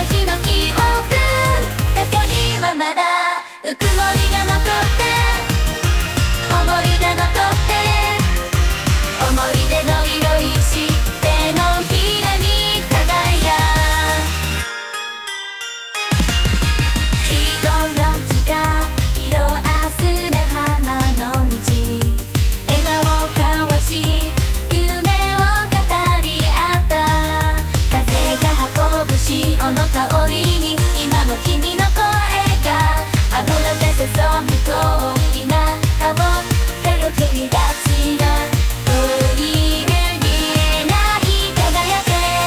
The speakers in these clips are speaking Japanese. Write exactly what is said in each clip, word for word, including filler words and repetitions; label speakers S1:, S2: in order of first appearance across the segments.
S1: 時の記憶だけにはまだぬくもりが残って思い出残って思い出の色いしてのひらに輝人の血が色あすれ花の道笑顔交わし夢を語り合った風が運ぶ潮の香りに今も君の声があふれて注ぐ遠い中を照る君たちが無理で見えない輝け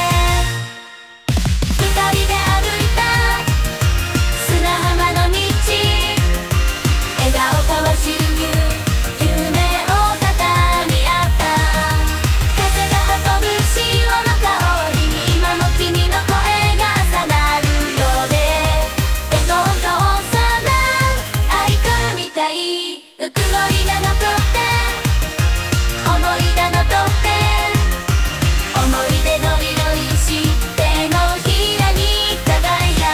S1: 二人で歩いた砂浜の道笑顔交わし夢を語り合った風が運ぶ潮の香りに今も君の声がさなるようで絵のようさな愛かみたいぬくもりが残って思い出残って思い出の色いしてのひらに輝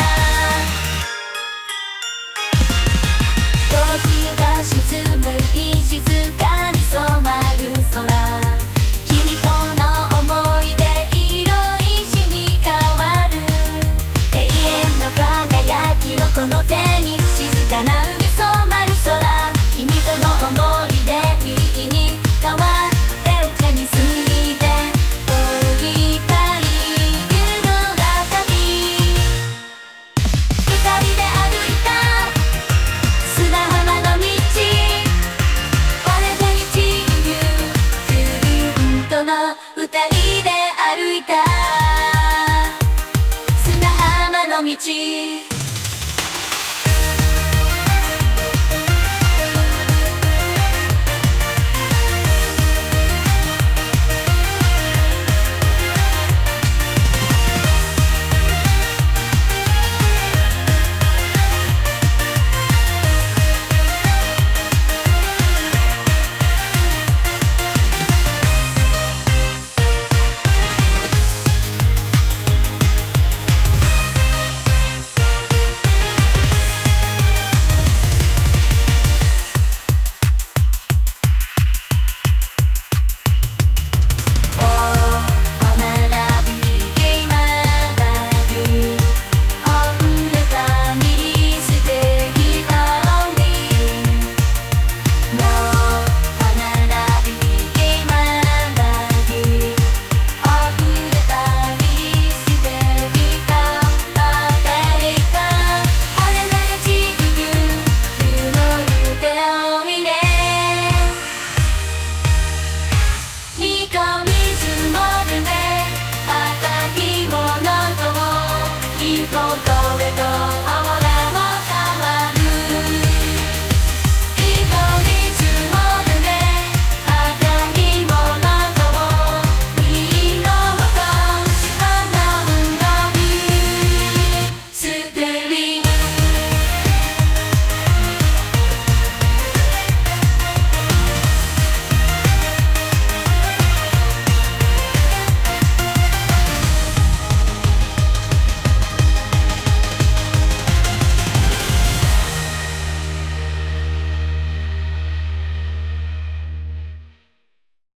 S1: 時が沈む静かに染まる空君との思い出色石に変わる永遠の輝きをこの手に静かな海染まる空君との思い出右に変わって手に過ぎて降りたい夜が旅二人で歩いた砂浜の道これで一流ずっとの二人で歩いた砂浜の道